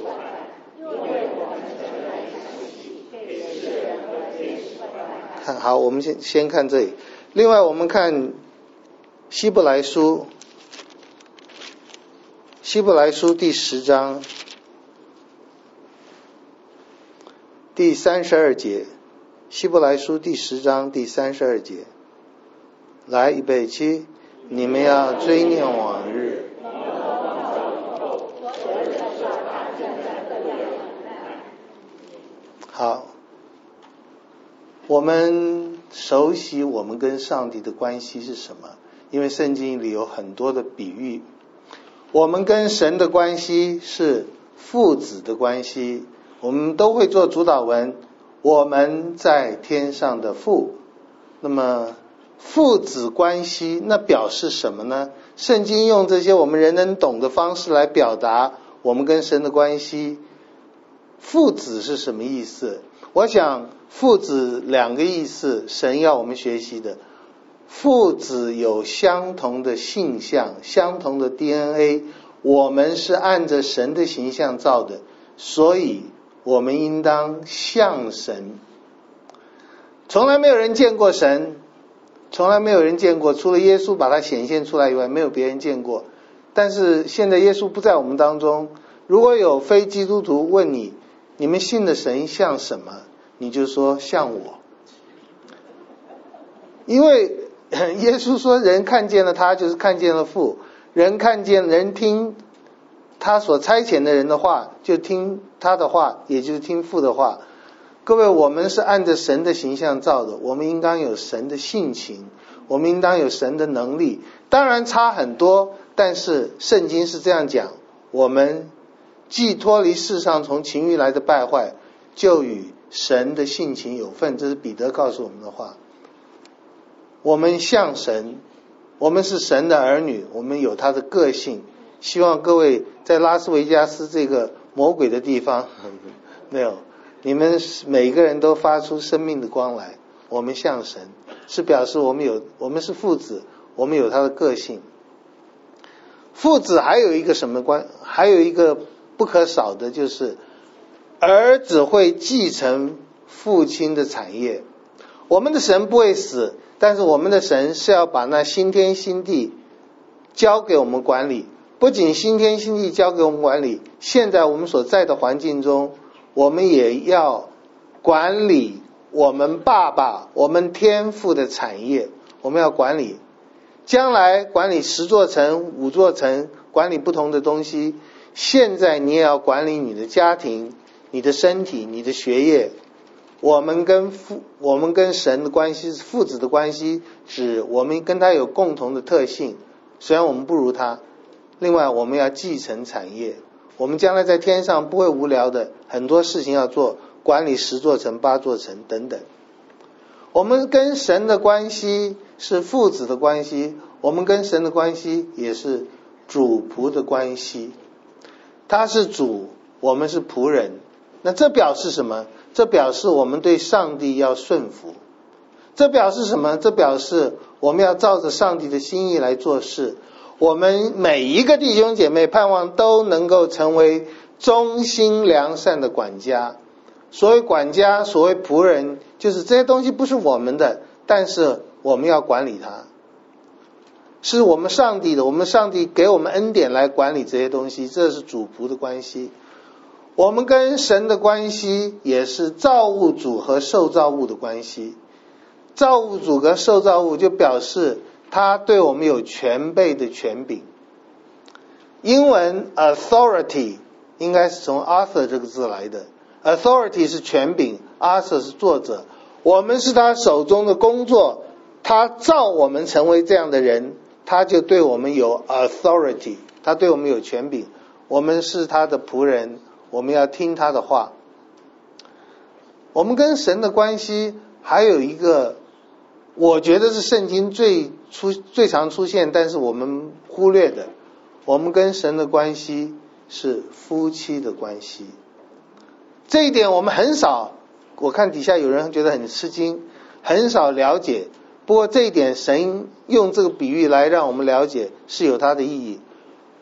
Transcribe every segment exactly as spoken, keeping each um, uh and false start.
好，我们先先看这里。另外，我们看希伯来书，希伯来书第十章第三十二节，希伯来书第十章第三十二节。来，预备起，你们要追念往日。好，我们熟悉我们跟上帝的关系是什么？因为圣经里有很多的比喻。我们跟神的关系是父子的关系，我们都会做主导文，我们在天上的父。那么父子关系那表示什么呢？圣经用这些我们人能懂的方式来表达我们跟神的关系。父子是什么意思？我想父子两个意思，神要我们学习的。父子有相同的性相，相同的 D N A， 我们是按着神的形象造的，所以我们应当像神。从来没有人见过神，从来没有人见过，除了耶稣把他显现出来以外，没有别人见过。但是现在耶稣不在我们当中，如果有非基督徒问你，你们信的神像什么？你就说像我。因为耶稣说人看见了他就是看见了父，人看见人听他所差遣的人的话就听他的话，也就是听父的话。各位，我们是按着神的形象造的，我们应当有神的性情，我们应当有神的能力。当然差很多，但是圣经是这样讲，我们既脱离世上从情欲来的败坏，就与神的性情有份，这是彼得告诉我们的话。我们像神，我们是神的儿女，我们有他的个性。希望各位在拉斯维加斯这个魔鬼的地方没有，你们每个人都发出生命的光来。我们像神，是表示我们有，我们是父子，我们有他的个性。父子还有一个什么关？还有一个不可少的就是儿子会继承父亲的产业。我们的神不会死，但是我们的神是要把那新天新地交给我们管理。不仅新天新地交给我们管理，现在我们所在的环境中，我们也要管理我们爸爸我们天父的产业，我们要管理。将来管理十座城五座城，管理不同的东西。现在你也要管理你的家庭，你的身体，你的学业。我们跟父我们跟神的关系是父子的关系，指我们跟他有共同的特性，虽然我们不如他。另外我们要继承产业，我们将来在天上不会无聊的，很多事情要做，管理十座城八座城等等。我们跟神的关系是父子的关系，我们跟神的关系也是主仆的关系。他是主，我们是仆人。那这表示什么？这表示我们对上帝要顺服。这表示什么？这表示我们要照着上帝的心意来做事。我们每一个弟兄姐妹盼望都能够成为忠心良善的管家。所谓管家，所谓仆人，就是这些东西不是我们的，但是我们要管理它。是我们上帝的，我们上帝给我们恩典来管理这些东西，这是主仆的关系。我们跟神的关系也是造物主和受造物的关系。造物主和受造物就表示他对我们有全备的权柄。英文 authority 应该是从 author 这个字来的， authority 是权柄， author 是作者。我们是他手中的工作，他造我们成为这样的人，他就对我们有 authority， 他对我们有权柄。我们是他的仆人，我们要听他的话。我们跟神的关系还有一个，我觉得是圣经最出最常出现，但是我们忽略的，我们跟神的关系是夫妻的关系。这一点我们很少，我看底下有人觉得很吃惊，很少了解。不过这一点神用这个比喻来让我们了解，是有它的意义。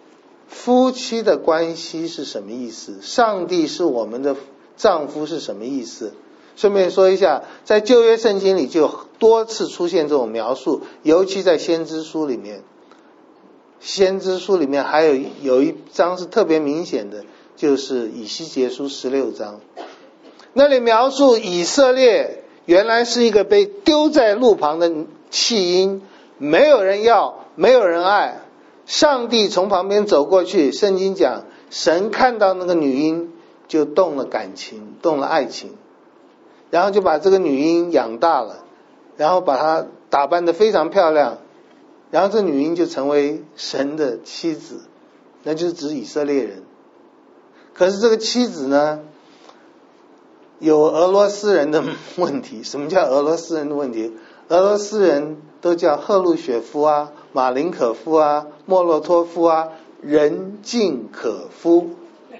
夫妻的关系是什么意思？上帝是我们的丈夫是什么意思？顺便说一下，在旧约圣经里就多次出现这种描述，尤其在先知书里面。先知书里面还有有一章是特别明显的，就是以西结书十六章，那里描述以色列原来是一个被丢在路旁的弃婴，没有人要，没有人爱。上帝从旁边走过去，圣经讲神看到那个女婴就动了感情，动了爱情，然后就把这个女婴养大了，然后把她打扮得非常漂亮，然后这女婴就成为神的妻子，那就是指以色列人。可是这个妻子呢，有俄罗斯人的问题。什么叫俄罗斯人的问题？俄罗斯人都叫赫鲁雪夫啊、马林可夫啊、莫洛托夫啊，人尽可夫。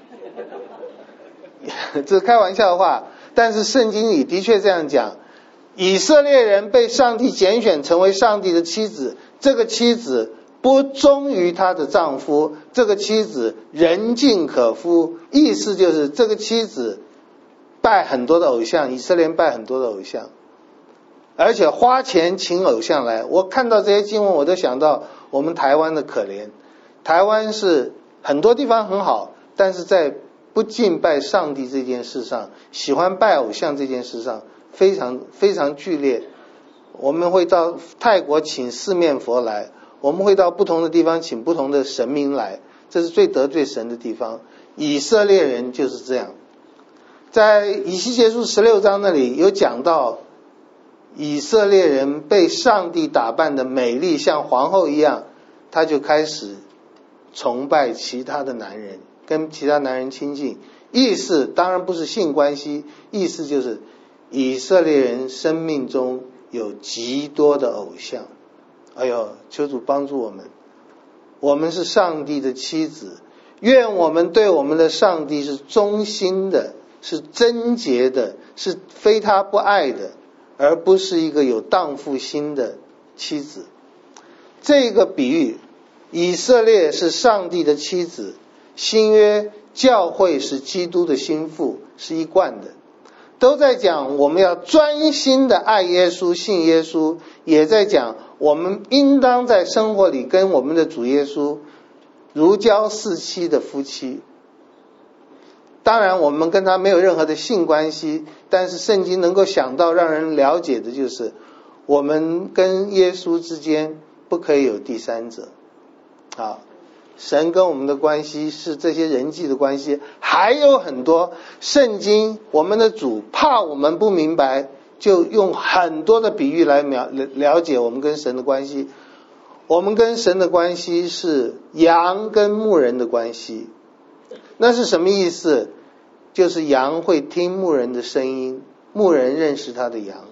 这是开玩笑的话，但是圣经里的确这样讲。以色列人被上帝拣选成为上帝的妻子，这个妻子不忠于她的丈夫，这个妻子人尽可夫，意思就是这个妻子拜很多的偶像，以色列人拜很多的偶像，而且花钱请偶像来。我看到这些经文，我都想到我们台湾的可怜。台湾是很多地方很好，但是在不敬拜上帝这件事上，喜欢拜偶像这件事上非常非常剧烈。我们会到泰国请四面佛来，我们会到不同的地方请不同的神明来，这是最得罪神的地方。以色列人就是这样。在以西结书十六章那里有讲到，以色列人被上帝打扮的美丽像皇后一样，他就开始崇拜其他的男人，跟其他男人亲近。意思当然不是性关系，意思就是以色列人生命中有极多的偶像。哎呦，求主帮助我们，我们是上帝的妻子，愿我们对我们的上帝是忠心的，是贞洁的，是非他不爱的，而不是一个有荡妇心的妻子。这个比喻，以色列是上帝的妻子，新约教会是基督的心腹，是一贯的，都在讲我们要专心的爱耶稣，信耶稣，也在讲我们应当在生活里跟我们的主耶稣如胶似漆的夫妻。当然我们跟他没有任何的性关系，但是圣经能够想到让人了解的就是我们跟耶稣之间不可以有第三者。好，神跟我们的关系是这些人际的关系，还有很多。圣经我们的主怕我们不明白，就用很多的比喻来了了解我们跟神的关系。我们跟神的关系是羊跟牧人的关系。那是什么意思？就是羊会听牧人的声音，牧人认识他的羊。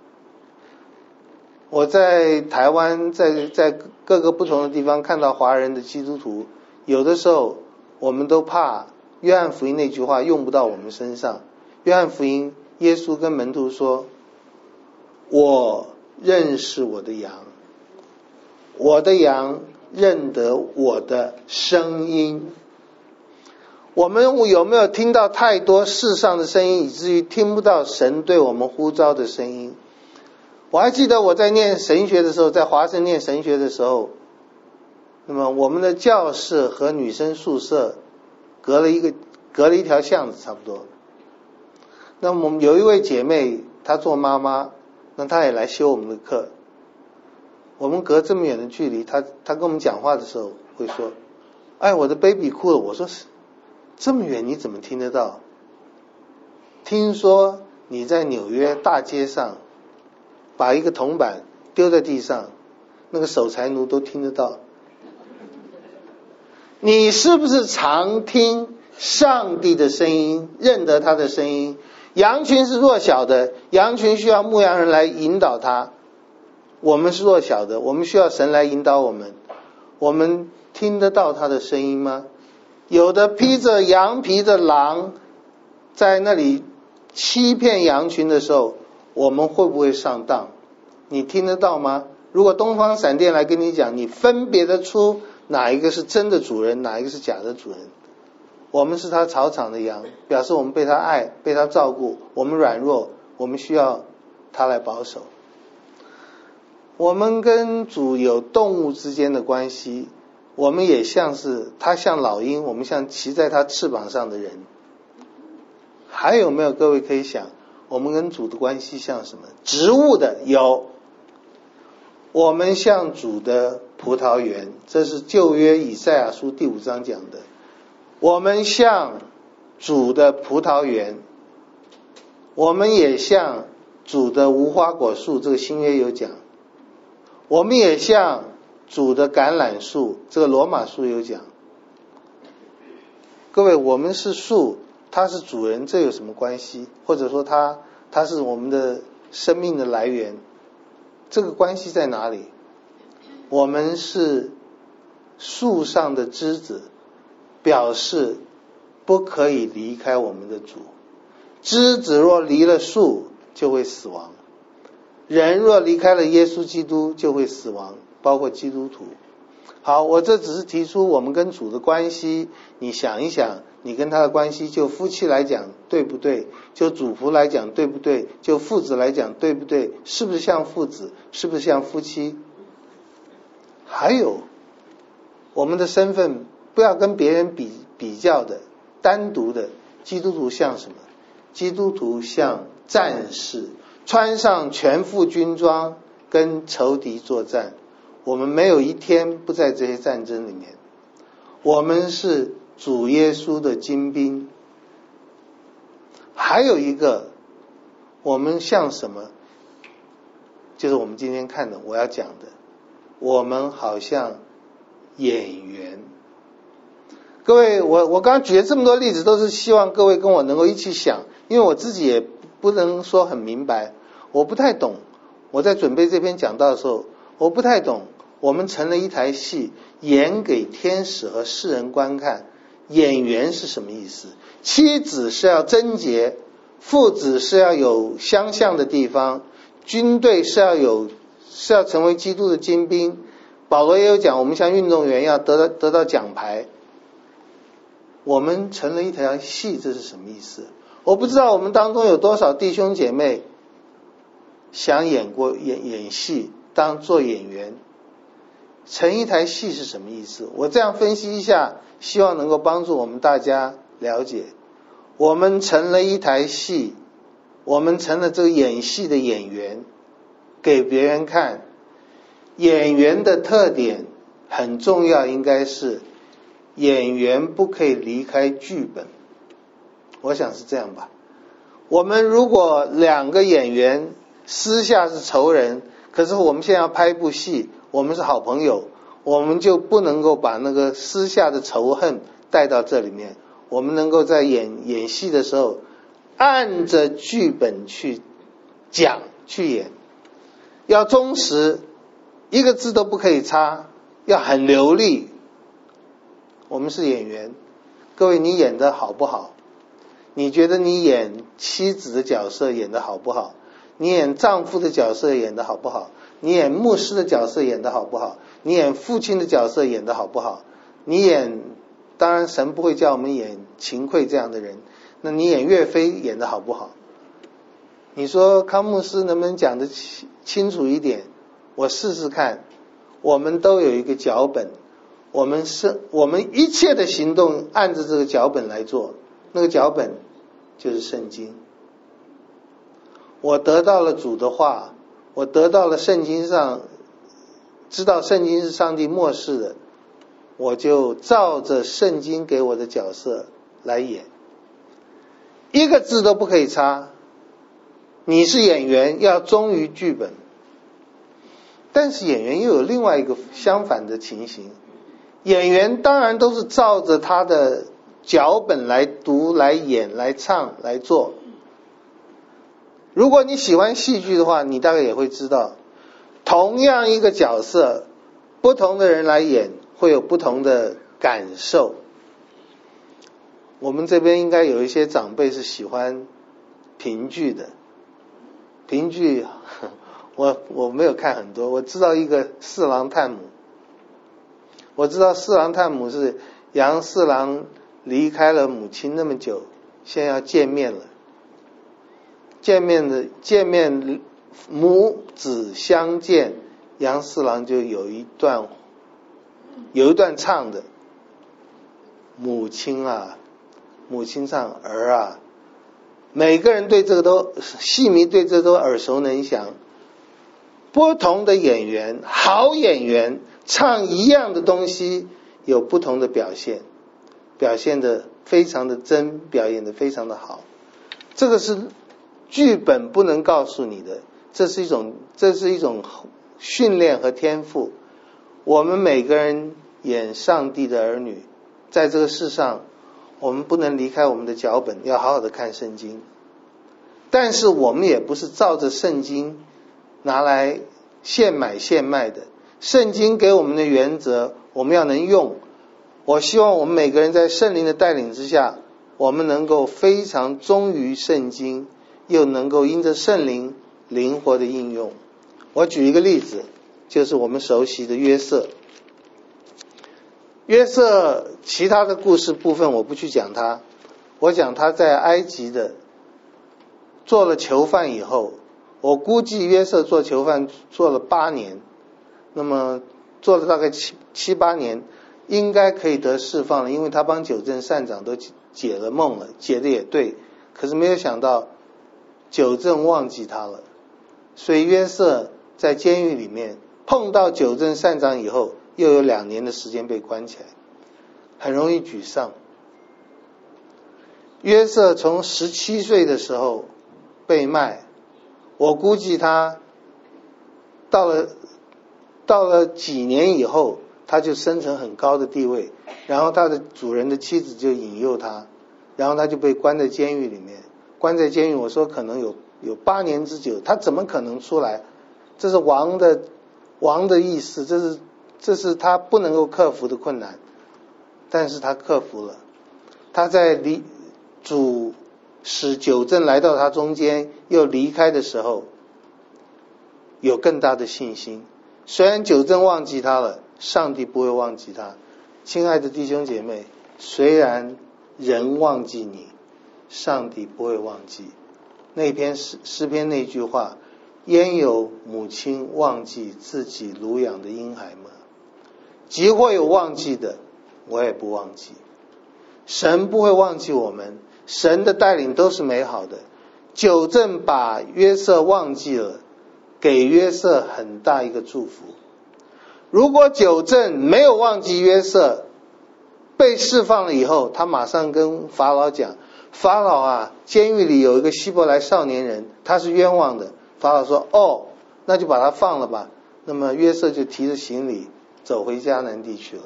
我在台湾，在在各个不同的地方看到华人的基督徒，有的时候我们都怕约翰福音那句话用不到我们身上。约翰福音耶稣跟门徒说，我认识我的羊，我的羊认得我的声音。我们有没有听到太多世上的声音，以至于听不到神对我们呼召的声音？我还记得我在念神学的时候，在华神念神学的时候，那么我们的教室和女生宿舍隔了一个隔了一条巷子差不多。那么我们有一位姐妹，她做妈妈，那她也来修我们的课。我们隔这么远的距离，她她跟我们讲话的时候会说，哎，我的 baby 哭了。我说这么远你怎么听得到？听说你在纽约大街上把一个铜板丢在地上，那个守财奴都听得到。你是不是常听上帝的声音，认得他的声音？羊群是弱小的，羊群需要牧羊人来引导他。我们是弱小的，我们需要神来引导我们。我们听得到他的声音吗？有的披着羊皮的狼在那里欺骗羊群的时候，我们会不会上当？你听得到吗？如果东方闪电来跟你讲，你分别得出哪一个是真的主人，哪一个是假的主人。我们是他草场的羊，表示我们被他爱，被他照顾，我们软弱，我们需要他来保守。我们跟主有动物之间的关系，我们也像是他像老鹰，我们像骑在他翅膀上的人。还有没有各位可以想，我们跟主的关系像什么？植物的有，我们像主的葡萄园，这是旧约以赛亚书第五章讲的。我们像主的葡萄园，我们也像主的无花果树，这个新约有讲。我们也像主的橄榄树，这个罗马书有讲。各位，我们是树，他是主人，这有什么关系？或者说他他是我们的生命的来源，这个关系在哪里？我们是树上的枝子，表示不可以离开我们的主。枝子若离了树，就会死亡。人若离开了耶稣基督，就会死亡，包括基督徒。好，我这只是提出我们跟主的关系，你想一想，你跟他的关系，就夫妻来讲对不对？就主仆来讲对不对？就父子来讲对不对？是不是像父子？是不是像夫妻？还有我们的身份不要跟别人比比较的，单独的。基督徒像什么？基督徒像战士，穿上全副军装跟仇敌作战。我们没有一天不在这些战争里面。我们是主耶稣的精兵。还有一个，我们像什么？就是我们今天看的，我要讲的，我们好像演员。各位，我我刚刚举了这么多例子，都是希望各位跟我能够一起想，因为我自己也不能说很明白，我不太懂。我在准备这篇讲道的时候，我不太懂，我们成了一台戏，演给天使和世人观看。演员是什么意思？妻子是要贞洁，父子是要有相像的地方，军队是要有是要成为基督的精兵。保罗也有讲，我们像运动员要得到得到奖牌。我们成了一台戏，这是什么意思？我不知道我们当中有多少弟兄姐妹想演过演演戏，当做演员。成一台戏是什么意思？我这样分析一下，希望能够帮助我们大家了解。我们成了一台戏，我们成了这个演戏的演员，给别人看。演员的特点很重要，应该是演员不可以离开剧本。我想是这样吧。我们如果两个演员私下是仇人，可是我们现在要拍一部戏，我们是好朋友，我们就不能够把那个私下的仇恨带到这里面。我们能够在演演戏的时候，按着剧本去讲去演，要忠实，一个字都不可以差，要很流利。我们是演员，各位，你演得好不好？你觉得你演妻子的角色演得好不好？你演丈夫的角色演得好不好？你演牧师的角色演得好不好？你演父亲的角色演得好不好？你演，当然神不会叫我们演秦桧这样的人，那你演岳飞演得好不好？你说康牧师能不能讲得清楚一点？我试试看。我们都有一个脚本，我们是我们一切的行动按着这个脚本来做，那个脚本就是圣经。我得到了主的话，我得到了圣经上，知道圣经是上帝默示的，我就照着圣经给我的角色来演，一个字都不可以差。你是演员，要忠于剧本。但是演员又有另外一个相反的情形，演员当然都是照着他的脚本来读、来演、来唱、来做。如果你喜欢戏剧的话，你大概也会知道，同样一个角色，不同的人来演会有不同的感受。我们这边应该有一些长辈是喜欢评剧的，评剧我我没有看很多，我知道一个四郎探母， 我知道四郎探母是杨四郎离开了母亲那么久，现在要见面了。见面的见面母子相见，杨四郎就有一段有一段唱的，母亲啊，母亲唱儿啊，每个人对这个都戏迷，对这都耳熟能详。不同的演员，好演员唱一样的东西，有不同的表现，表现得非常的真，表演得非常的好。这个是剧本不能告诉你的，这是一种这是一种训练和天赋。我们每个人演上帝的儿女，在这个世上，我们不能离开我们的脚本，要好好的看圣经。但是我们也不是照着圣经拿来现买现卖的，圣经给我们的原则我们要能用。我希望我们每个人在圣灵的带领之下，我们能够非常忠于圣经，又能够因着圣灵灵活的应用。我举一个例子，就是我们熟悉的约瑟。约瑟其他的故事部分我不去讲他，我讲他在埃及的做了囚犯以后，我估计约瑟做囚犯做了八年，那么做了大概七七八年，应该可以得释放了，因为他帮九正善长都解了梦了，解的也对。可是没有想到九正忘记他了，所以约瑟在监狱里面碰到九正善长以后，又有两年的时间被关起来，很容易沮丧。约瑟从十七岁的时候被卖，我估计他到了到了几年以后，他就升成很高的地位，然后他的主人的妻子就引诱他，然后他就被关在监狱里面。关在监狱，我说可能有有八年之久，他怎么可能出来？这是王的王的意思，这是这是他不能够克服的困难，但是他克服了。他在离主使九正来到他中间又离开的时候，有更大的信心。虽然九正忘记他了，上帝不会忘记他。亲爱的弟兄姐妹，虽然人忘记你，上帝不会忘记。那篇诗诗篇那句话，焉有母亲忘记自己乳养的婴孩吗？即或有忘记的，我也不忘记。神不会忘记我们，神的带领都是美好的。九正把约瑟忘记了，给约瑟很大一个祝福。如果九正没有忘记约瑟，被释放了以后，他马上跟法老讲，法老啊，监狱里有一个希伯来少年人，他是冤枉的。法老说，哦，那就把他放了吧。那么约瑟就提着行李走回迦南地去了。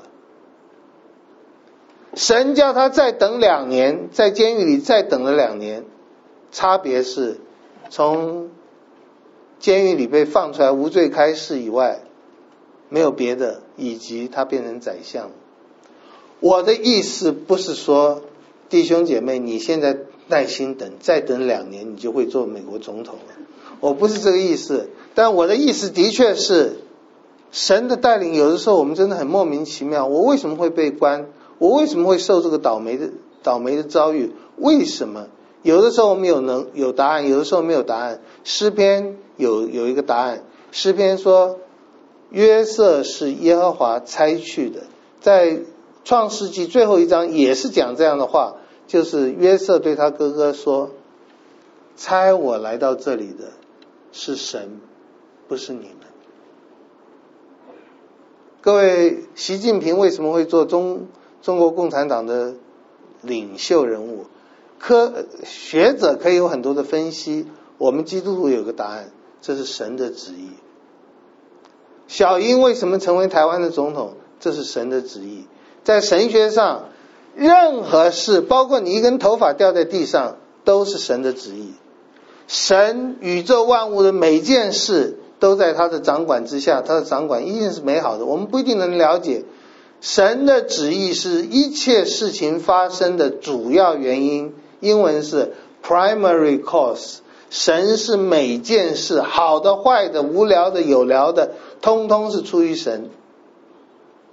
神叫他再等两年，在监狱里再等了两年，差别是从监狱里被放出来无罪开释以外，没有别的，以及他变成宰相。我的意思不是说弟兄姐妹你现在耐心等，再等两年你就会做美国总统了，我不是这个意思。但我的意思的确是神的带领，有的时候我们真的很莫名其妙。我为什么会被关？我为什么会受这个倒霉的倒霉的遭遇？为什么？有的时候我们有能有答案，有的时候没有答案。诗篇有有一个答案，诗篇说约瑟是耶和华差去的。在创世纪最后一章也是讲这样的话，就是约瑟对他哥哥说，差我来到这里的是神，不是你们。各位，习近平为什么会做中中国共产党的领袖人物？科学者可以有很多的分析，我们基督徒有个答案，这是神的旨意。小英为什么成为台湾的总统？这是神的旨意。在神学上，任何事，包括你一根头发掉在地上，都是神的旨意。神宇宙万物的每件事都在他的掌管之下，他的掌管一定是美好的。我们不一定能了解，神的旨意是一切事情发生的主要原因，英文是 primary cause。 神是每件事，好的坏的无聊的有聊的，通通是出于神。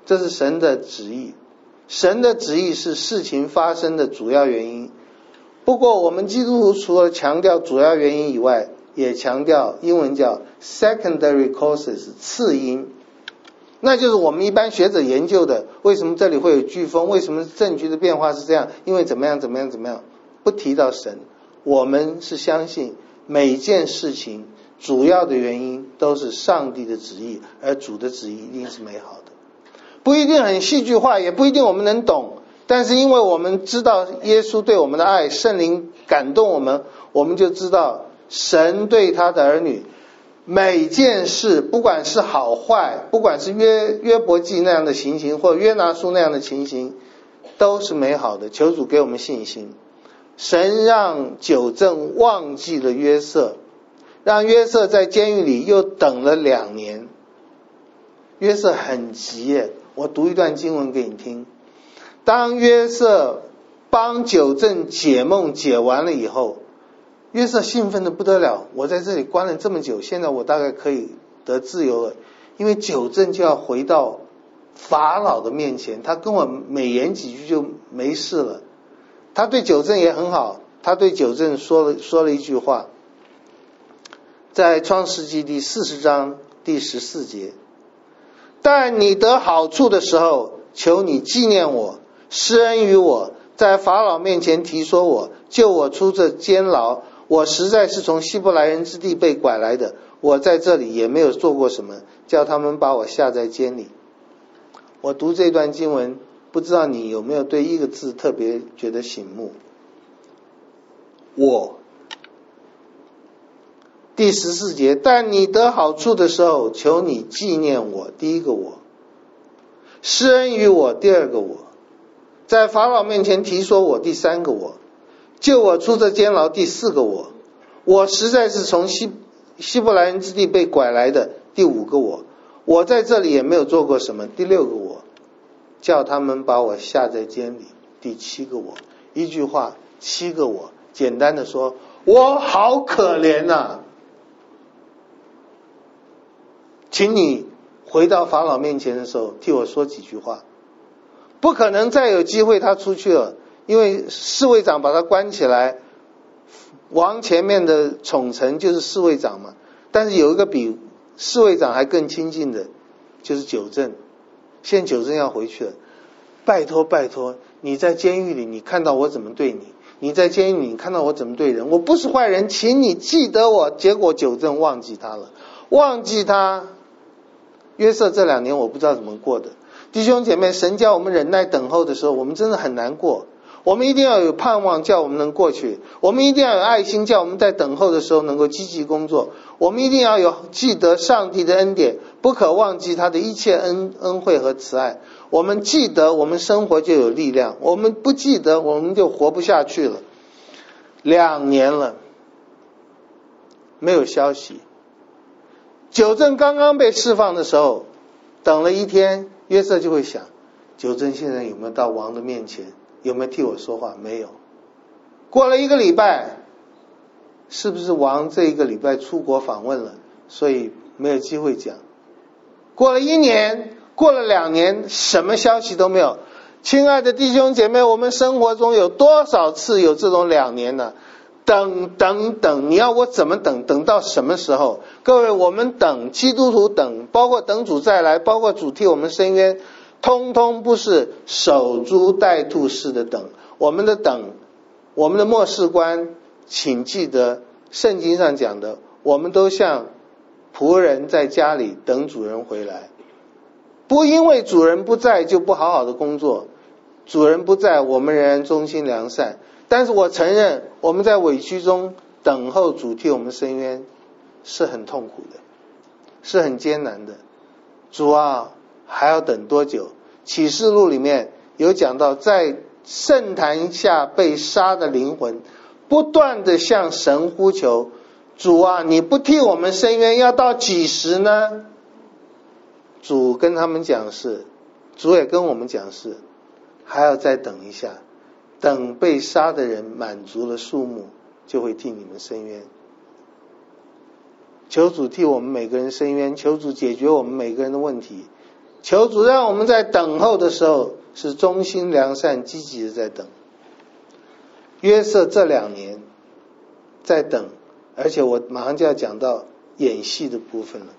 这是神的旨意。神的旨意是事情发生的主要原因。不过我们基督徒除了强调主要原因以外，也强调英文叫 secondary causes 次因，那就是我们一般学者研究的，为什么这里会有飓风，为什么证据的变化是这样，因为怎么样怎么样怎么样，不提到神。我们是相信每件事情主要的原因都是上帝的旨意，而主的旨意一定是美好的，不一定很戏剧化，也不一定我们能懂，但是因为我们知道耶稣对我们的爱，圣灵感动我们，我们就知道神对他的儿女每件事，不管是好坏，不管是约约伯记那样的情形或约拿书那样的情形，都是美好的。求主给我们信心。神让九正忘记了约瑟，让约瑟在监狱里又等了两年。约瑟很急耶，我读一段经文给你听。当约瑟帮九正解梦解完了以后，约瑟兴奋的不得了，我在这里关了这么久，现在我大概可以得自由了，因为九正就要回到法老的面前，他跟我美言几句就没事了。他对九正也很好，他对九正说了说了一句话，在创世纪第四十章第十四节，但你得好处的时候，求你纪念我，施恩于我，在法老面前提说我，救我出这监牢。我实在是从希伯来人之地被拐来的，我在这里也没有做过什么，叫他们把我下在监里。我读这段经文，不知道你有没有对一个字特别觉得醒目？我。第十四节，但你得好处的时候，求你纪念我，第一个我；施恩于我，第二个我；在法老面前提说我，第三个我；救我出这监牢，第四个我；我实在是从希希伯来人之地被拐来的，第五个我；我在这里也没有做过什么，第六个我；叫他们把我下在监里，第七个我。一句话，七个我。简单的说，我好可怜啊，请你回到法老面前的时候替我说几句话。不可能再有机会他出去了，因为侍卫长把他关起来，王前面的宠臣就是侍卫长嘛。但是有一个比侍卫长还更亲近的，就是九正。现在九正要回去了，拜托拜托，你在监狱里你看到我怎么对你，你在监狱里你看到我怎么对人，我不是坏人，请你记得我。结果九正忘记他了，忘记他。约瑟这两年我不知道怎么过的。弟兄姐妹，神叫我们忍耐等候的时候，我们真的很难过。我们一定要有盼望，叫我们能过去。我们一定要有爱心，叫我们在等候的时候能够积极工作。我们一定要有记得上帝的恩典，不可忘记他的一切恩恩惠和慈爱。我们记得，我们生活就有力量；我们不记得，我们就活不下去了。两年了，没有消息。九正刚刚被释放的时候，等了一天，约瑟就会想，九正现在有没有到王的面前，有没有替我说话？没有。过了一个礼拜，是不是王这一个礼拜出国访问了，所以没有机会讲？过了一年，过了两年，什么消息都没有。亲爱的弟兄姐妹，我们生活中有多少次有这种两年呢？等等等，你要我怎么等？等到什么时候？各位，我们等，基督徒等，包括等主再来，包括主替我们伸冤，通通不是守株待兔式的等。我们的等，我们的末世观，请记得圣经上讲的，我们都像仆人在家里等主人回来，不因为主人不在就不好好的工作，主人不在，我们仍然忠心良善。但是我承认，我们在委屈中等候主替我们伸冤，是很痛苦的，是很艰难的。主啊，还要等多久？启示录里面有讲到，在圣坛下被杀的灵魂，不断的向神呼求，主啊，你不替我们伸冤，要到几时呢？主跟他们讲是，主也跟我们讲是，还要再等一下。等被杀的人满足了数目，就会替你们伸冤。求主替我们每个人伸冤，求主解决我们每个人的问题。 求主让我们在等候的时候是忠心良善积极的在等。约瑟这两年在等，而且我马上就要讲到演戏的部分了。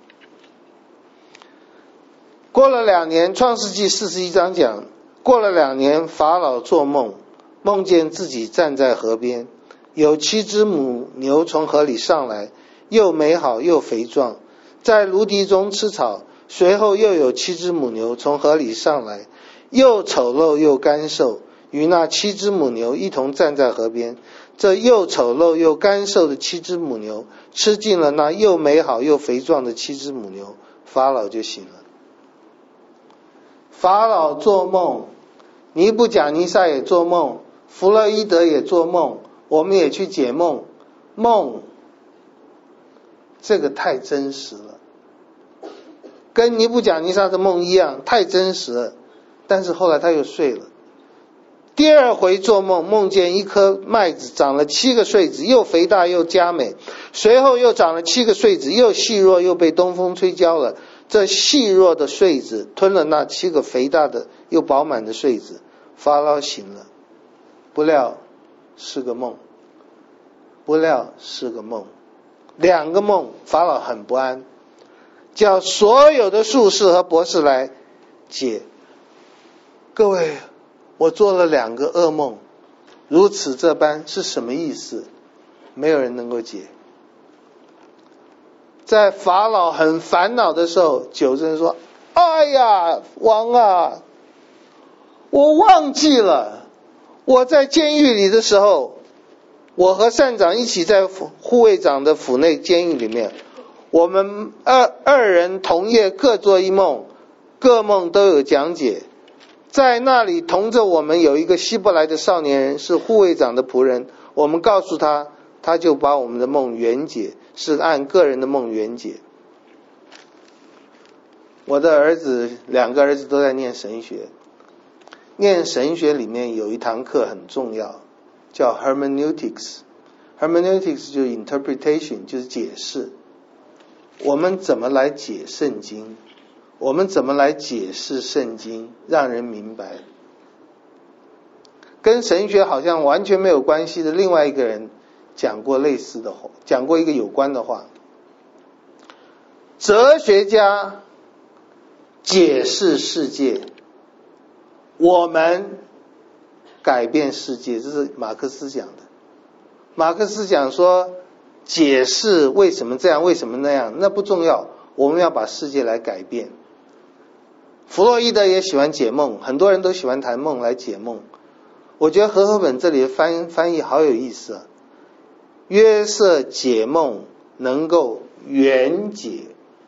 过了两年，创世纪四十一章讲，过了两年，法老做梦，梦见自己站在河边，有七只母牛从河里上来，又美好又肥壮，在芦荻中吃草。随后又有七只母牛从河里上来，又丑陋又干瘦，与那七只母牛一同站在河边。这又丑陋又干瘦的七只母牛吃尽了那又美好又肥壮的七只母牛，法老就醒了。法老做梦，尼布甲尼撒也做梦，弗洛伊德也做梦，我们也去解梦。梦这个太真实了，跟尼布甲尼撒的梦一样，太真实了。但是后来他又睡了。第二回做梦，梦见一颗麦子长了七个穗子，又肥大又佳美。随后又长了七个穗子，又细弱又被东风吹焦了。这细弱的穗子吞了那七个肥大的又饱满的穗子。法老醒了，不料是个梦，不料是个梦。两个梦，法老很不安，叫所有的术士和博士来解。各位，我做了两个噩梦，如此这般，是什么意思？没有人能够解。在法老很烦恼的时候，九真说：哎呀，王啊，我忘记了，我在监狱里的时候，我和善长一起在护卫长的府内监狱里面，我们二二人同夜各做一梦，各梦都有讲解。在那里同着我们有一个希伯来的少年人，是护卫长的仆人，我们告诉他，他就把我们的梦圆解，是按个人的梦圆解。我的儿子，两个儿子都在念神学，念神学里面有一堂课很重要，叫 hermeneutics。 hermeneutics 就是 interpretation， 就是解释。我们怎么来解圣经，我们怎么来解释圣经，让人明白。跟神学好像完全没有关系的另外一个人讲过类似的话，讲过一个有关的话。哲学家解释世界，我们改变世界，这是马克思讲的。马克思讲说，解释为什么这样为什么那样那不重要，我们要把世界来改变。弗洛伊德也喜欢解梦，很多人都喜欢谈梦来解梦。我觉得和合本这里的翻翻译好有意思啊。约瑟解梦能够圆解，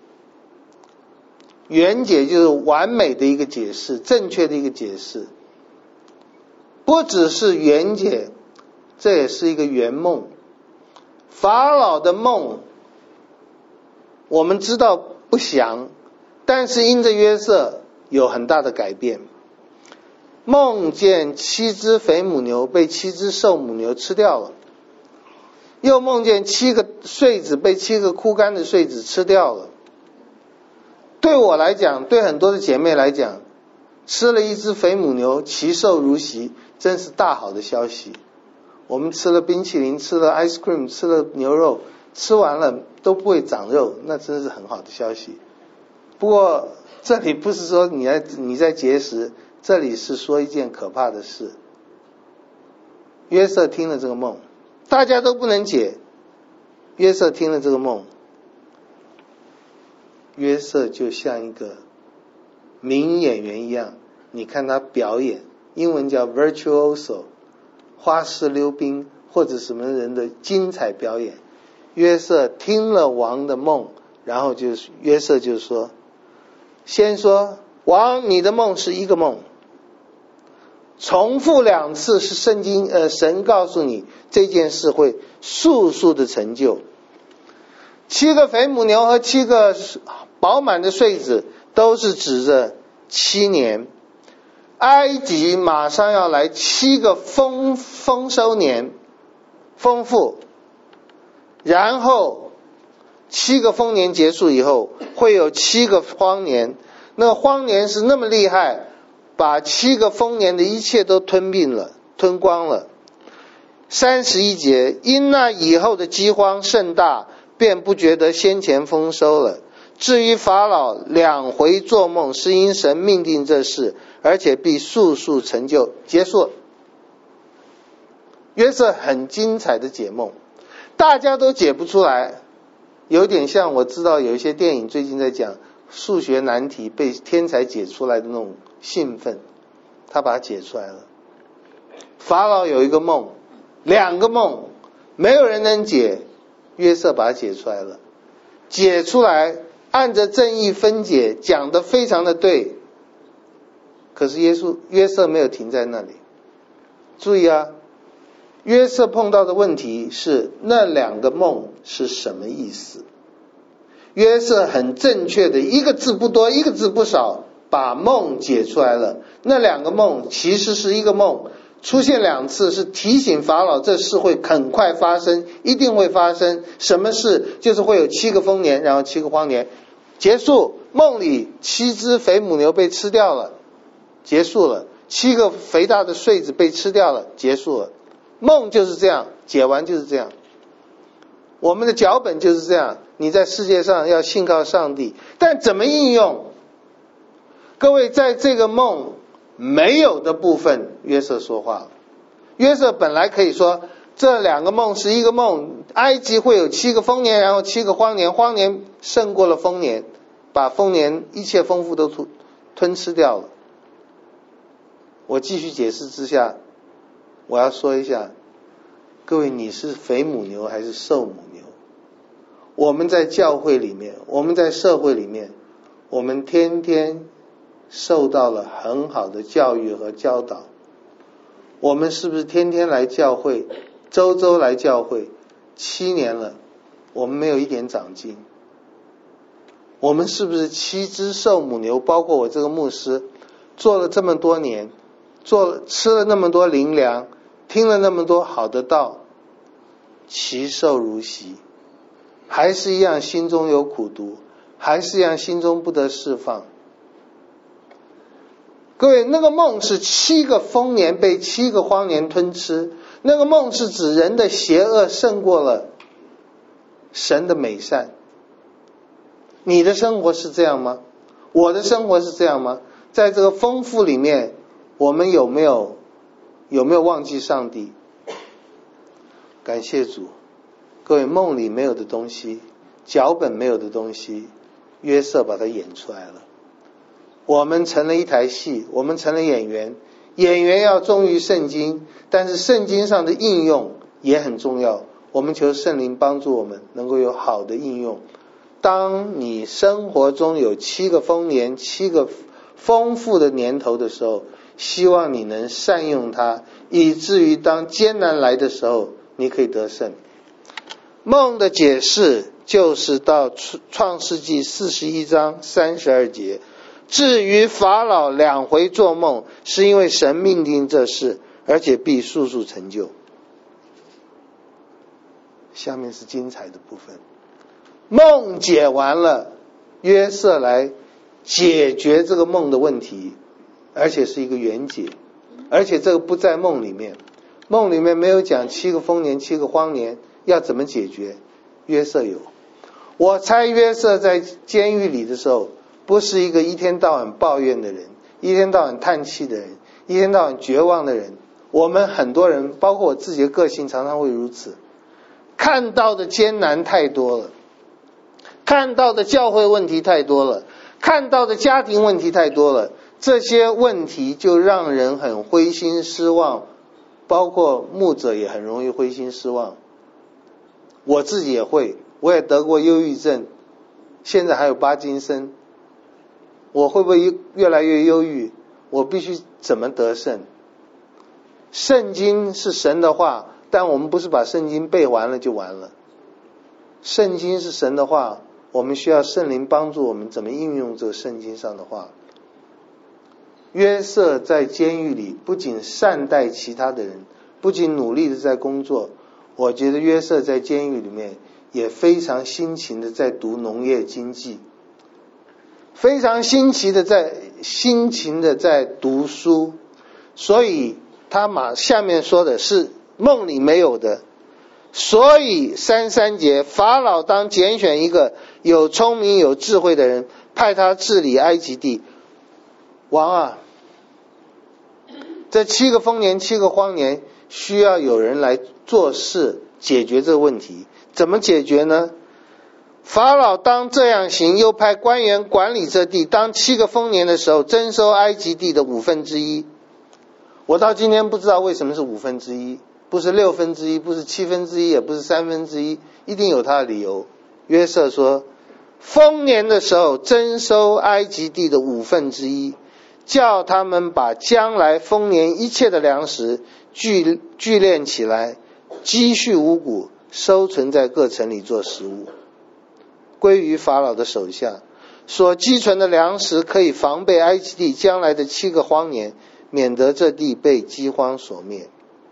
圆解就是完美的一个解释，正确的一个解释。不只是圆解，这也是一个圆梦。法老的梦我们知道不详，但是因着约瑟有很大的改变。梦见七只肥母牛被七只瘦母牛吃掉了，又梦见七个穗子被七个枯干的穗子吃掉了。对我来讲，对很多的姐妹来讲，吃了一只肥母牛，其瘦如席，真是大好的消息。我们吃了冰淇淋，吃了 ice cream， 吃了牛肉，吃完了都不会长肉，那真是很好的消息。不过这里不是说你在你在节食，这里是说一件可怕的事。约瑟听了这个梦，大家都不能解。约瑟听了这个梦，约瑟就像一个名演员一样，你看他表演，英文叫 virtuoso， 花式溜冰或者什么人的精彩表演。约瑟听了王的梦，然后就是约瑟就说，先说王，你的梦是一个梦，重复两次是圣经呃神告诉你这件事会速速的成就。七个肥母牛和七个饱满的穗子都是指着七年，埃及马上要来七个丰丰收年，丰富，然后七个丰年结束以后会有七个荒年， 那个荒年是那么厉害，把七个丰年的一切都吞并了，吞光了。三十一节，因那以后的饥荒甚大，便不觉得先前丰收了。至于法老两回做梦，是因神命定这事，而且必速速成就。结束。约瑟很精彩的解梦，大家都解不出来，有点像我知道有一些电影最近在讲数学难题被天才解出来的那种兴奋，他把它解出来了。法老有一个梦，两个梦，没有人能解，约瑟把它解出来了，解出来按着正义分解，讲得非常的对。可是耶稣约瑟没有停在那里，注意啊，约瑟碰到的问题是那两个梦是什么意思。约瑟很正确的，一个字不多一个字不少把梦解出来了。那两个梦其实是一个梦，出现两次，是提醒法老这事会很快发生，一定会发生。什么事？就是会有七个丰年，然后七个荒年。结束。梦里七只肥母牛被吃掉了，结束了。七个肥大的穗子被吃掉了，结束了。梦就是这样，解完就是这样。我们的脚本就是这样，你在世界上要信靠上帝，但怎么应用？各位，在这个梦没有的部分，约瑟说话了。约瑟本来可以说这两个梦是一个梦，埃及会有七个丰年，然后七个荒年，荒年胜过了丰年，把丰年一切丰富都吞吞吃掉了。我继续解释之下，我要说一下，各位，你是肥母牛还是瘦母牛？我们在教会里面，我们在社会里面，我们天天受到了很好的教育和教导。我们是不是天天来教会，周周来教会，七年了，我们没有一点长进？我们是不是七只瘦母牛，包括我这个牧师，做了这么多年，做了吃了那么多灵粮，听了那么多好的道，其瘦如昔，还是一样心中有苦毒，还是一样心中不得释放。各位，那个梦是七个丰年被七个荒年吞吃，那个梦是指人的邪恶胜过了神的美善。你的生活是这样吗？我的生活是这样吗？在这个丰富里面，我们有没有有没有忘记上帝？感谢主，各位，梦里没有的东西，脚本没有的东西，约瑟把它演出来了。我们成了一台戏，我们成了演员，演员要忠于圣经，但是圣经上的应用也很重要。我们求圣灵帮助我们能够有好的应用。当你生活中有七个丰年，七个丰富的年头的时候，希望你能善用它，以至于当艰难来的时候，你可以得胜。梦的解释就是到创世纪四十一章三十二节。至于法老两回做梦，是因为神命定这事，而且必速速成就。下面是精彩的部分。梦解完了，约瑟来解决这个梦的问题，而且是一个圆解，而且这个不在梦里面，梦里面没有讲七个丰年七个荒年要怎么解决，约瑟有。我猜约瑟在监狱里的时候，不是一个一天到晚抱怨的人，一天到晚叹气的人，一天到晚绝望的人。我们很多人，包括我自己的个性，常常会如此。看到的艰难太多了，看到的教会问题太多了，看到的家庭问题太多了，这些问题就让人很灰心失望，包括牧者也很容易灰心失望。我自己也会，我也得过忧郁症，现在还有帕金森。我会不会越来越忧郁？我必须怎么得胜？圣经是神的话，但我们不是把圣经背完了就完了。圣经是神的话，我们需要圣灵帮助我们怎么应用这个圣经上的话。约瑟在监狱里不仅善待其他的人，不仅努力的在工作，我觉得约瑟在监狱里面也非常辛勤的在读农业经济。 非常新奇的在辛勤的在读书，所以他马下面说的是梦里没有的。所以三三节，法老当拣选一个有聪明有智慧的人，派他治理埃及地。王啊，这七个丰年七个荒年需要有人来做事解决这个问题。怎么解决呢？法老当这样行，又派官员管理这地，当七个丰年的时候，征收埃及地的五分之一。我到今天不知道为什么是五分之一，不是六分之一，不是七分之一，也不是三分之一，一定有他的理由。约瑟说，丰年的时候征收埃及地的五分之一，叫他们把将来丰年一切的粮食聚聚敛起来，积蓄五谷，收存在各城里做食物，归于法老的手下。所积存的粮食可以防备埃及地将来的七个荒年，免得这地被饥荒所灭。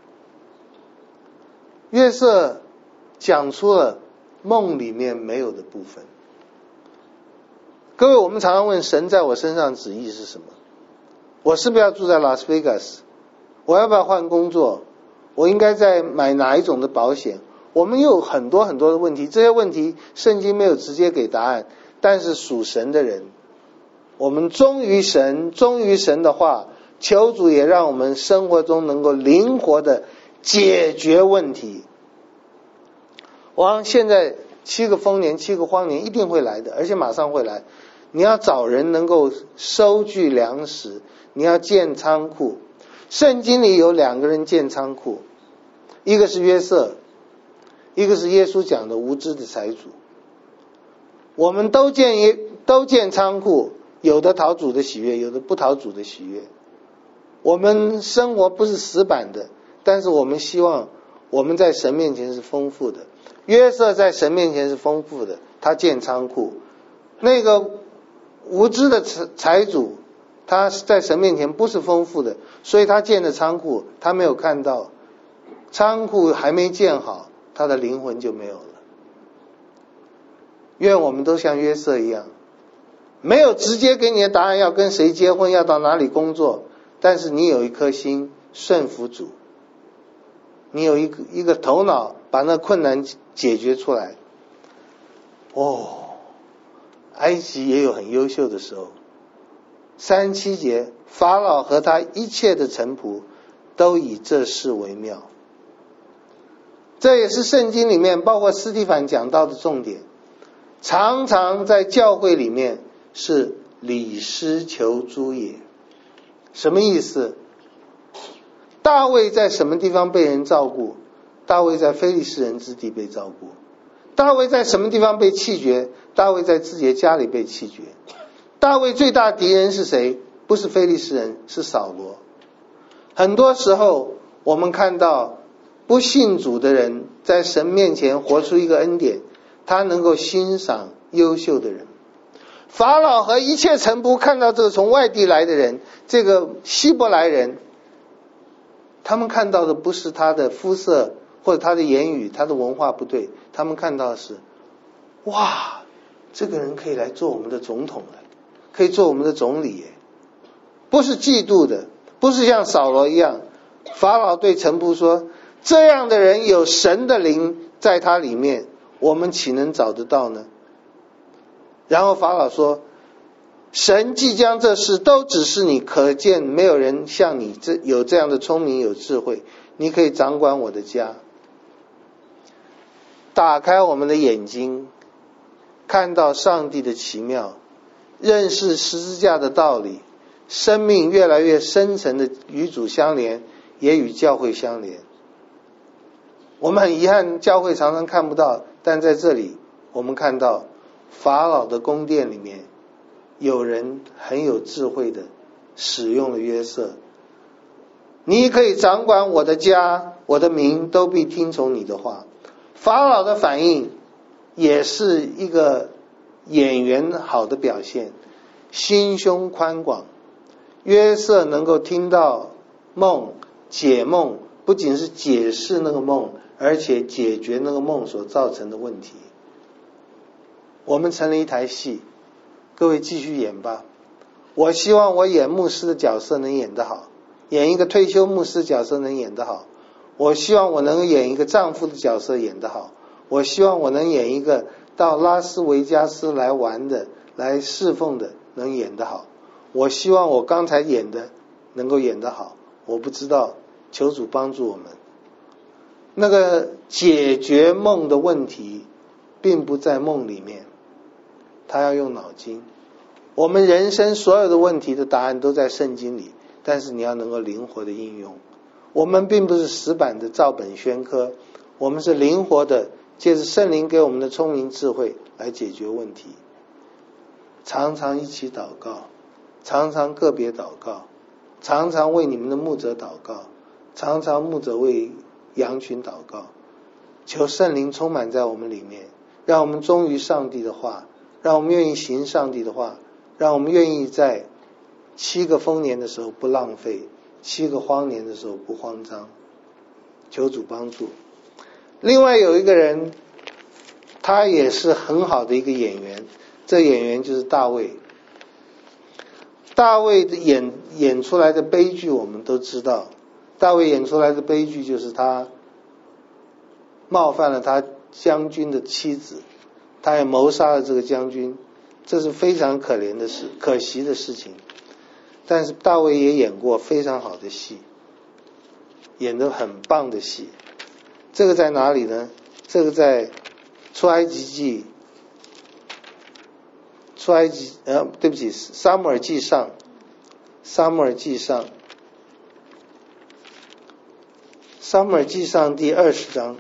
约瑟讲出了梦里面没有的部分。各位，我们常常问神在我身上旨意是什么？我是不是要住在拉斯维加斯？我要不要换工作？我应该在买哪一种的保险？我们有很多很多的问题，这些问题圣经没有直接给答案，但是属神的人，我们忠于神，忠于神的话，求主也让我们生活中能够灵活的解决问题。王现在七个丰年七个荒年一定会来的，而且马上会来。你要找人能够收据粮食，你要建仓库。圣经里有两个人建仓库，一个是约瑟，一个是耶稣讲的无知的财主。我们都建都建仓库，有的讨主的喜悦，有的不讨主的喜悦。我们生活不是死板的，但是我们希望我们在神面前是丰富的。约瑟在神面前是丰富的，他建仓库。那个无知的财主，他在神面前不是丰富的，所以他建的仓库他没有看到，仓库还没建好，他的灵魂就没有了。愿我们都像约瑟一样，没有直接给你的答案要跟谁结婚，要到哪里工作，但是你有一颗心顺服主，你有一个一个头脑把那困难解决出来。哦，埃及也有很优秀的时候。三十七节，法老和他一切的臣仆都以这事为妙。这也是圣经里面包括司提反讲到的重点。常常在教会里面是礼失求诸也。什么意思？大卫在什么地方被人照顾？大卫在非利士人之地被照顾。大卫在什么地方被弃绝？大卫在自己的家里被弃绝。大卫最大敌人是谁？不是非利士人，是扫罗。很多时候我们看到不信主的人在神面前活出一个恩典，他能够欣赏优秀的人。法老和一切臣仆看到这个从外地来的人，这个希伯来人，他们看到的不是他的肤色或者他的言语，他的文化不对，他们看到的是，哇，这个人可以来做我们的总统了，可以做我们的总理耶。不是嫉妒的，不是像扫罗一样。法老对臣仆说，这样的人有神的灵在他里面，我们岂能找得到呢？然后法老说，神既将这事都指示你，可见没有人像你这有这样的聪明有智慧，你可以掌管我的家。打开我们的眼睛，看到上帝的奇妙，认识十字架的道理，生命越来越深层的与主相连，也与教会相连。我们很遗憾教会常常看不到，但在这里我们看到法老的宫殿里面有人很有智慧的使用了约瑟。你可以掌管我的家，我的民都必听从你的话。法老的反应也是一个演员好的表现，心胸宽广。约瑟能够听到梦，解梦，不仅是解释那个梦，而且解决那个梦所造成的问题。我们成了一台戏， 各位继续演吧。我希望我演牧师的角色能演得好，演一个退休牧师角色能演得好。我希望我能够演一个丈夫的角色演得好。我希望我能演一个到拉斯维加斯来玩的，来侍奉的，能演得好。我希望我刚才演的能够演得好。我不知道，求主帮助我们。那个解决梦的问题并不在梦里面，他要用脑筋。我们人生所有的问题的答案都在圣经里，但是你要能够灵活的应用。我们并不是死板的照本宣科，我们是灵活的借着圣灵给我们的聪明智慧来解决问题。常常一起祷告，常常个别祷告，常常为你们的牧者祷告，常常牧者为羊群祷告，求圣灵充满在我们里面，让我们忠于上帝的话，让我们愿意行上帝的话，让我们愿意在七个丰年的时候不浪费，七个荒年的时候不慌张。求主帮助。另外有一个人，他也是很好的一个演员，这演员就是大卫。大卫的演演出来的悲剧我们都知道，大卫演出来的悲剧就是他冒犯了他将军的妻子，他也谋杀了这个将军，这是非常可怜的事，可惜的事情。但是大卫也演过非常好的戏，演得很棒的戏。这个在哪里呢？这个在出埃及记，出埃及呃，对不起，撒母耳记上，撒母耳记上，撒母耳记上第二十章。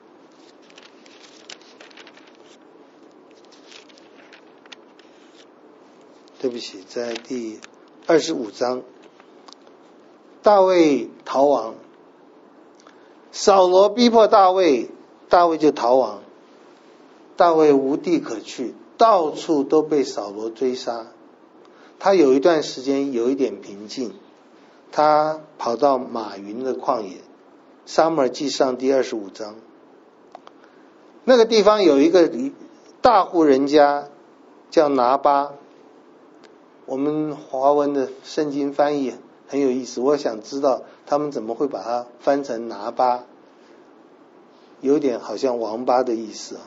对不起，在第二十五章，大卫逃亡，扫罗逼迫大卫，大卫就逃亡，大卫无地可去，到处都被扫罗追杀。他有一段时间有一点平静，他跑到马云的旷野，撒母耳记上第二十五章，那个地方有一个大户人家叫拿巴。我们华文的圣经翻译很有意思，我想知道他们怎么会把它翻成拿巴，有点好像王八的意思啊。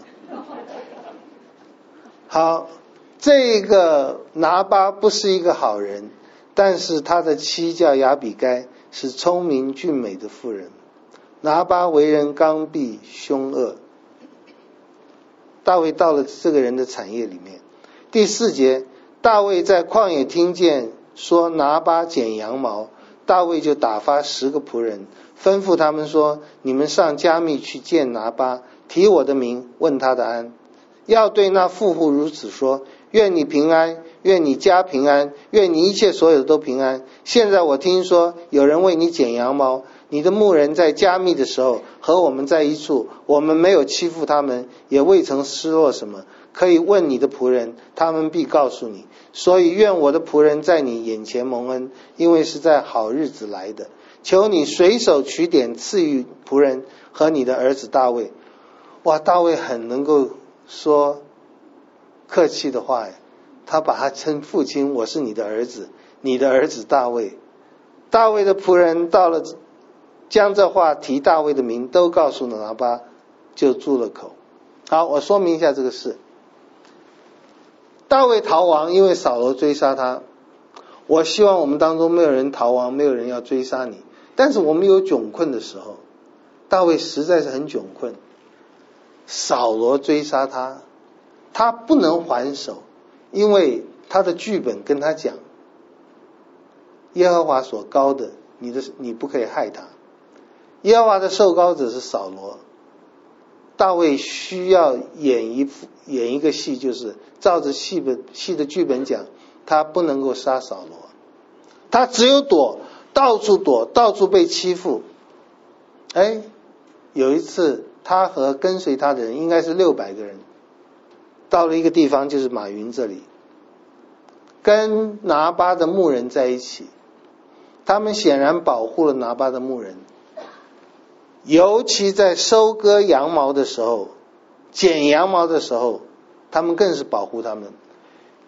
好，这个拿巴不是一个好人，但是他的妻叫亚比该，是聪明俊美的妇人。拿巴为人刚愎凶恶，大卫到了这个人的产业里面。第四节，大卫在旷野听见说拿巴剪羊毛，大卫就打发十个仆人，吩咐他们说：你们上迦密去见拿巴，提我的名，问他的安。要对那富户如此说：愿你平安，愿你家平安，愿你一切所有的都平安。现在我听说有人为你剪羊毛，你的牧人在迦密的时候和我们在一处，我们没有欺负他们，也未曾失落什么。可以问你的仆人，他们必告诉你。所以愿我的仆人在你眼前蒙恩，因为是在好日子来的。求你随手取点赐予仆人和你的儿子大卫。哇，大卫很能够说客气的话，他把他称父亲，我是你的儿子，你的儿子大卫。大卫的仆人到了，将这话提大卫的名都告诉了拿巴，就住了口。好，我说明一下这个事。大卫逃亡，因为扫罗追杀他。我希望我们当中没有人逃亡，没有人要追杀你，但是我们有窘困的时候。大卫实在是很窘困，扫罗追杀他，他不能还手，因为他的剧本跟他讲，耶和华所膏的，你的你不可以害他。耶和华的受膏者是扫罗，大卫需要演一演一个戏，就是照着戏本戏的剧本讲，他不能够杀扫罗，他只有躲，到处躲，到处被欺负。哎，有一次他和跟随他的人应该是六百个人，到了一个地方，就是马云这里，跟拿巴的牧人在一起，他们显然保护了拿巴的牧人。尤其在收割羊毛的时候，剪羊毛的时候，他们更是保护他们。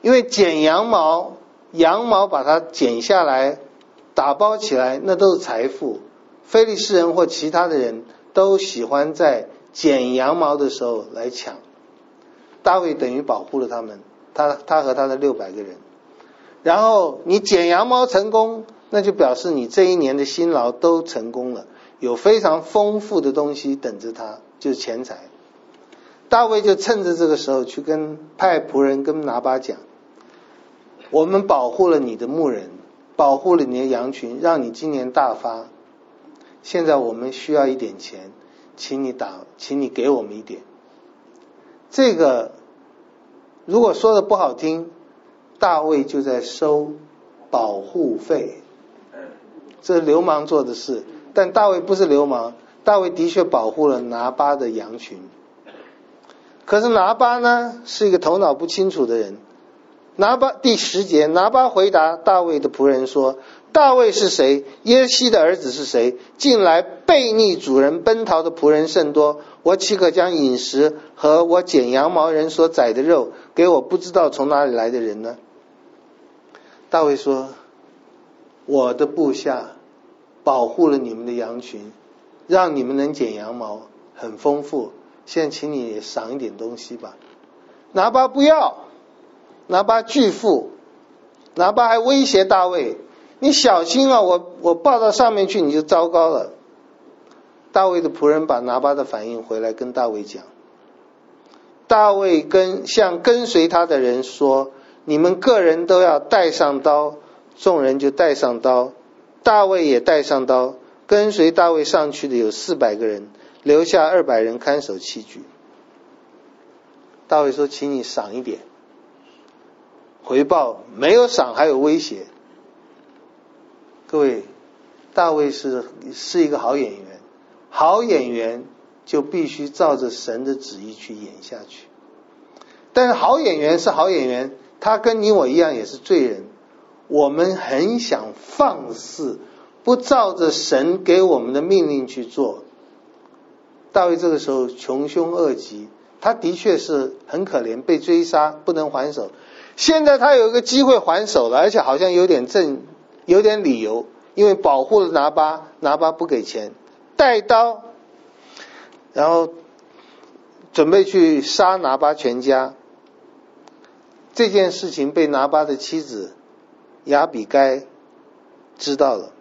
因为剪羊毛，羊毛把它剪下来打包起来，那都是财富。非利士人或其他的人都喜欢在剪羊毛的时候来抢，大卫等于保护了他们，他他和他的六百个人。然后你剪羊毛成功，那就表示你这一年的辛劳都成功了，有非常丰富的东西等着他，就是钱财。大卫就趁着这个时候去跟派仆人跟拿巴讲，我们保护了你的牧人，保护了你的羊群，让你今年大发，现在我们需要一点钱，请你打，请你给我们一点。这个如果说的不好听，大卫就在收保护费，这是流氓做的事。但大卫不是流氓，大卫的确保护了拿巴的羊群。可是拿巴呢，是一个头脑不清楚的人。拿巴第十节，拿巴回答大卫的仆人说，大卫是谁？耶西的儿子是谁？近来悖逆主人奔逃的仆人甚多，我岂可将饮食和我剪羊毛人所宰的肉给我不知道从哪里来的人呢？大卫说，我的部下保护了你们的羊群，让你们能剪羊毛，很丰富，现在请你也赏一点东西吧。拿巴不要，拿巴拒付，拿巴还威胁大卫，你小心啊，我我报到上面去你就糟糕了。大卫的仆人把拿巴的反应回来跟大卫讲，大卫跟向跟随他的人说，你们个人都要带上刀，众人就带上刀，大卫也带上刀，跟随大卫上去的有四百个人，留下二百人看守器具。大卫说，请你赏一点。回报没有赏，还有威胁。各位，大卫是是一个好演员，好演员就必须照着神的旨意去演下去。但是好演员是好演员，他跟你我一样也是罪人，我们很想放肆，不照着神给我们的命令去做。大卫这个时候穷凶恶极，他的确是很可怜，被追杀不能还手。现在他有一个机会还手了，而且好像有点正有点理由，因为保护了拿巴，拿巴不给钱，带刀然后准备去杀拿巴全家。这件事情被拿巴的妻子亚比该知道了，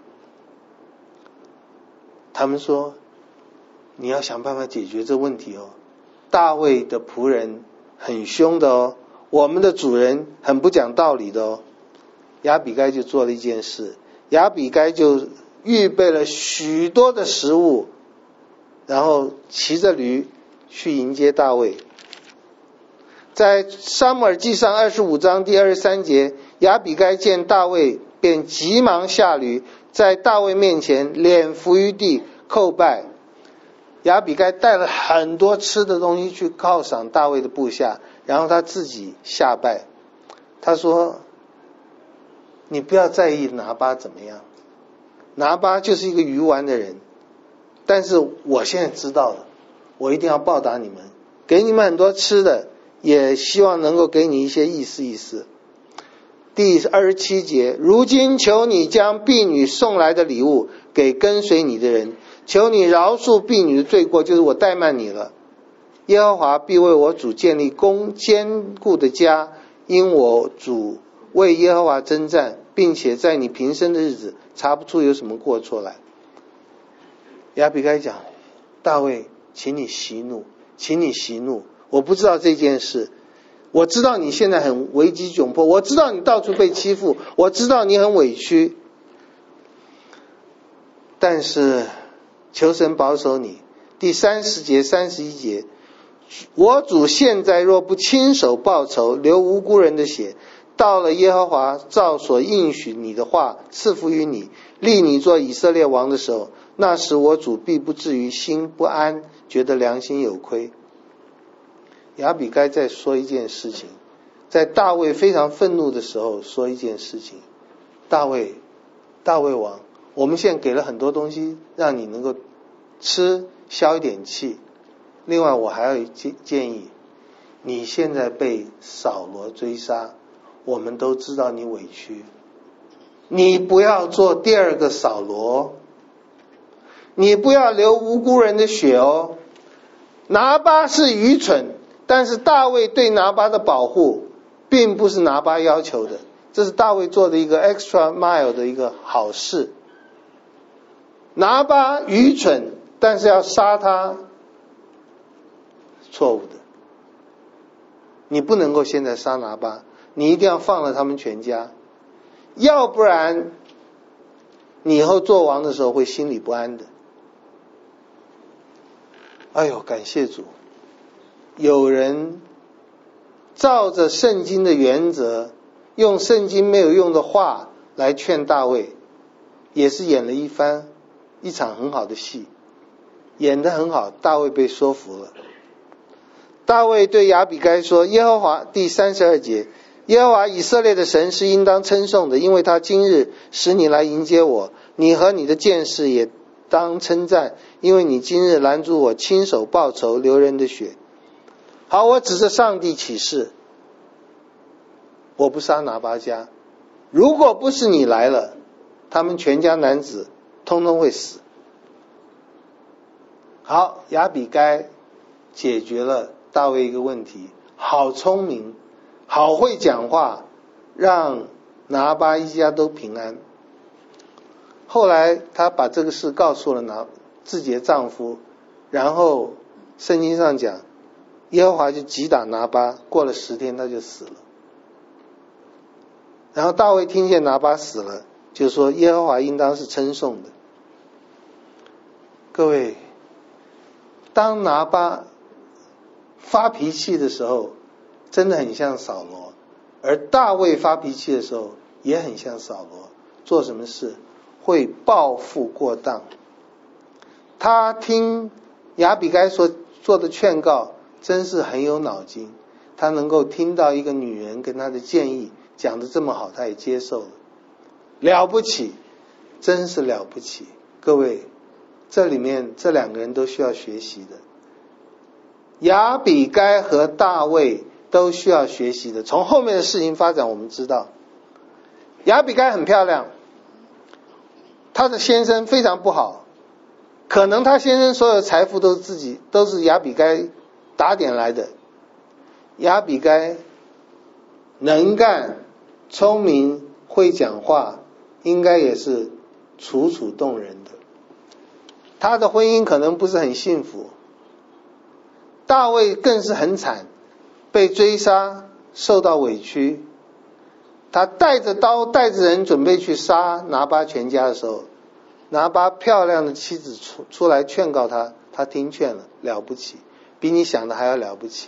他们说，你要想办法解决这问题哦，大卫的仆人很凶的哦，我们的主人很不讲道理的哦。亚比该就做了一件事，亚比该就预备了许多的食物，然后骑着驴去迎接大卫。在撒母耳记上二十五章第二十三节，亚比该见大卫，便急忙下驴，在大卫面前脸伏于地叩拜。亚比该带了很多吃的东西去犒赏大卫的部下，然后他自己下拜。他说，你不要在意拿巴怎么样，拿巴就是一个愚顽的人，但是我现在知道了，我一定要报答你们，给你们很多吃的，也希望能够给你一些意思意思。第二十七节，如今求你将婢女送来的礼物给跟随你的人，求你饶恕婢女的罪过，就是我怠慢你了。耶和华必为我主建立公坚固的家，因我主为耶和华征战，并且在你平生的日子查不出有什么过错来。亚比该讲，大卫，请你息怒，请你息怒，我不知道这件事，我知道你现在很危机窘迫，我知道你到处被欺负，我知道你很委屈，但是求神保守你。第三十节三十一节，我主现在若不亲手报仇，流无辜人的血，到了耶和华照所应许你的话赐福于你，立你做以色列王的时候，那时我主必不至于心不安，觉得良心有亏。亚比该在说一件事情，在大卫非常愤怒的时候说一件事情，大卫大卫王，我们现在给了很多东西让你能够吃消一点气，另外我还要建议，你现在被扫罗追杀， 我们都知道你委屈，你不要做第二个扫罗，你不要流无辜人的血哦。拿巴是愚蠢，但是大卫对拿巴的保护并不是拿巴要求的，这是大卫做的一个 extra mile 的一个好事。拿巴愚蠢，但是要杀他，错误的。你不能够现在杀拿巴，你一定要放了他们全家，要不然你以后做王的时候会心里不安的。哎呦，感谢主，有人照着圣经的原则，用圣经没有用的话来劝大卫，也是演了一番一场很好的戏，演得很好，大卫被说服了。大卫对亚比该说，耶和华第三十二节，耶和华以色列的神是应当称颂的，因为他今日使你来迎接我，你和你的剑士也当称赞，因为你今日拦住我，亲手报仇，流人的血。好，我指着上帝起誓，我不杀拿巴家，如果不是你来了，他们全家男子通通会死。好，亚比该解决了大卫一个问题，好聪明，好会讲话，让拿巴一家都平安。后来她把这个事告诉了拿自己的丈夫，然后圣经上讲，耶和华就击打拿巴，过了十天他就死了。然后大卫听见拿巴死了，就说耶和华应当是称颂的。各位，当拿巴发脾气的时候，真的很像扫罗，而大卫发脾气的时候也很像扫罗，做什么事会报复过当。他听亚比该所做的劝告，真是很有脑筋，他能够听到一个女人跟他的建议讲得这么好，他也接受了，了不起，真是了不起。各位，这里面这两个人都需要学习的，亚比该和大卫都需要学习的。从后面的事情发展我们知道，亚比该很漂亮，她的先生非常不好，可能她先生所有财富都是自己都是亚比该打点来的。亚比该能干、聪明、会讲话，应该也是楚楚动人的。她的婚姻可能不是很幸福，大卫更是很惨，被追杀，受到委屈。他带着刀带着人准备去杀拿巴全家的时候，拿巴漂亮的妻子出出来劝告他，他听劝了，了不起，比你想的还要了不起。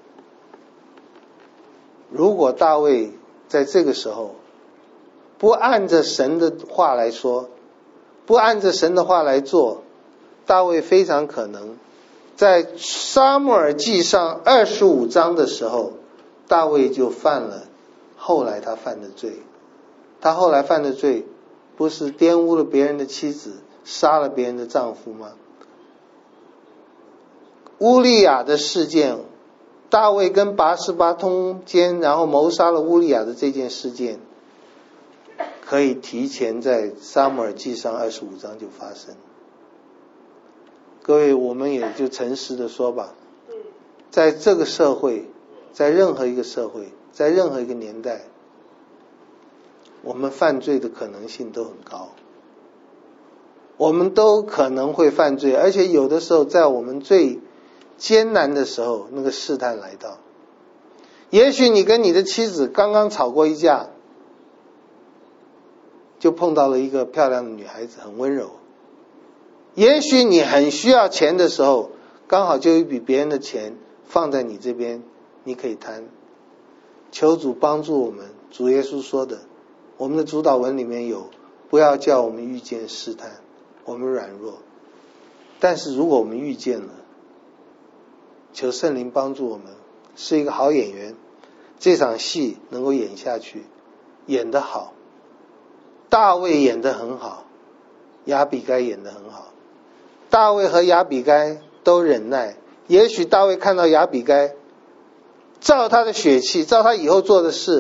如果大卫在这个时候不按着神的话来说，不按着神的话来做，大卫非常可能在撒母耳记上二十五章的时候，大卫就犯了后来他犯的罪。他后来犯的罪不是玷污了别人的妻子，杀了别人的丈夫吗？乌利亚的事件，大卫跟拔示巴通奸，然后谋杀了乌利亚的这件事件，可以提前在撒母耳记上二十五章就发生。各位，我们也就诚实的说吧，在这个社会，在任何一个社会，在任何一个年代，我们犯罪的可能性都很高，我们都可能会犯罪，而且有的时候在我们最艰难的时候，那个试探来到。也许你跟你的妻子刚刚吵过一架，就碰到了一个漂亮的女孩子，很温柔。也许你很需要钱的时候，刚好就有一笔别人的钱放在你这边，你可以贪。求主帮助我们，主耶稣说的，我们的主祷文里面有，不要叫我们遇见试探，我们软弱。但是如果我们遇见了，求圣灵帮助我们，是一个好演员，这场戏能够演下去，演得好。大卫演得很好，亚比该演得很好。大卫和亚比该都忍耐，也许大卫看到亚比该照他的血气，照他以后做的事，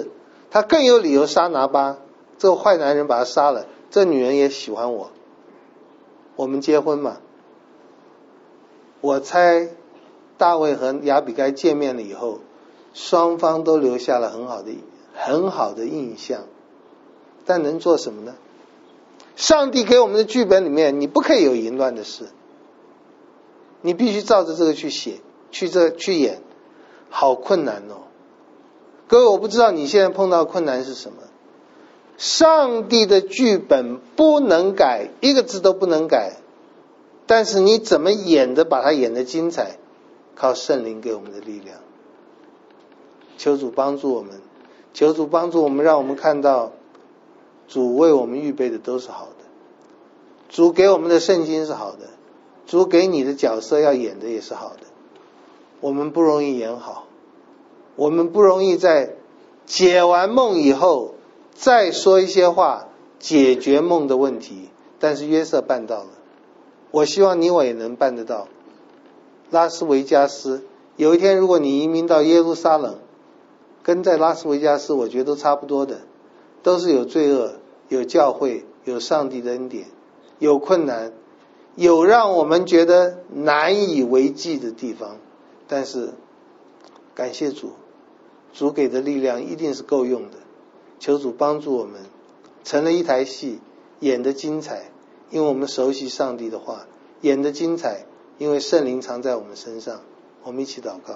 他更有理由杀拿巴，这个坏男人把他杀了，这女人也喜欢我，我们结婚嘛。我猜大卫和亚比该见面了以后，双方都留下了很好的很好的印象，但能做什么呢？上帝给我们的剧本里面，你不可以有淫乱的事，你必须照着这个去写，去这去演，好困难哦。各位，我不知道你现在碰到困难是什么。上帝的剧本不能改，一个字都不能改，但是你怎么演的，把它演得精彩，靠圣灵给我们的力量。求主帮助我们，求主帮助我们，让我们看到主为我们预备的都是好的，主给我们的圣经是好的，主给你的角色要演的也是好的。我们不容易演好，我们不容易在解完梦以后再说一些话解决梦的问题，但是约瑟办到了，我希望你我也能办得到。拉斯维加斯，有一天如果你移民到耶路撒冷，跟在拉斯维加斯我觉得都差不多的，都是有罪恶，有教会，有上帝的恩典，有困难，有让我们觉得难以为继的地方，但是感谢主，主给的力量一定是够用的。求主帮助我们成了一台戏，演得精彩，因为我们熟悉上帝的话，演得精彩，因为圣灵常在我们身上。我们一起祷告。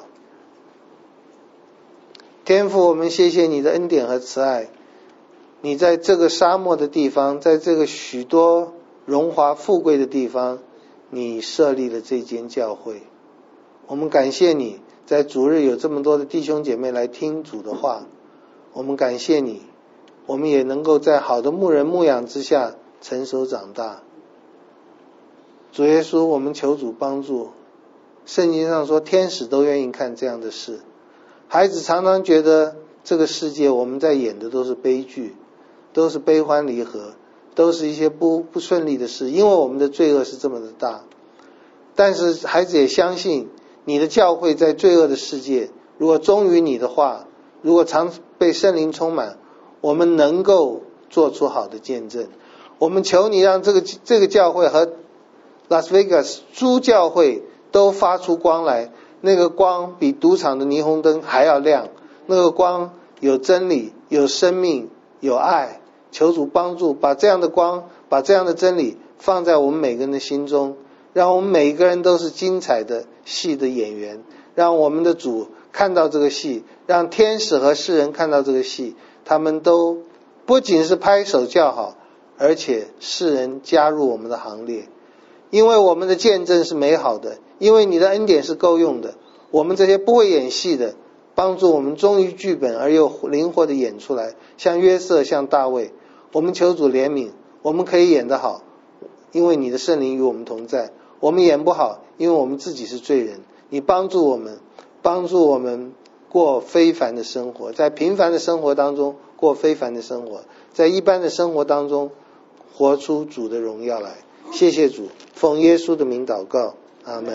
天父，我们谢谢你的恩典和慈爱，你在这个沙漠的地方，在这个许多荣华富贵的地方，你设立了这间教会。我们感谢你，在主日有这么多的弟兄姐妹来听主的话，我们感谢你，我们也能够在好的牧人牧养之下成熟长大。主耶稣，我们求主帮助。圣经上说天使都愿意看这样的事，孩子常常觉得这个世界我们在演的都是悲剧，都是悲欢离合，都是一些不不顺利的事，因为我们的罪恶是这么的大。但是孩子也相信你的教会在罪恶的世界，如果忠于你的话，如果常被圣灵充满，我们能够做出好的见证。我们求你让这个这个教会和拉斯维加斯诸教会都发出光来，那个光比赌场的霓虹灯还要亮，那个光有真理，有生命，有爱。求主帮助，把这样的光，把这样的真理放在我们每个人的心中，让我们每个人都是精彩的戏的演员，让我们的主看到这个戏，让天使和世人看到这个戏，他们都不仅是拍手叫好，而且世人加入我们的行列。因为我们的见证是美好的，因为你的恩典是够用的，我们这些不会演戏的，帮助我们忠于剧本而又灵活的演出来，像约瑟，像大卫。我们求主怜悯，我们可以演得好，因为你的圣灵与我们同在。我们演不好，因为我们自己是罪人，你帮助我们，帮助我们过非凡的生活，在平凡的生活当中过非凡的生活，在一般的生活当中活出主的荣耀来。谢谢主，奉耶稣的名祷告，阿们。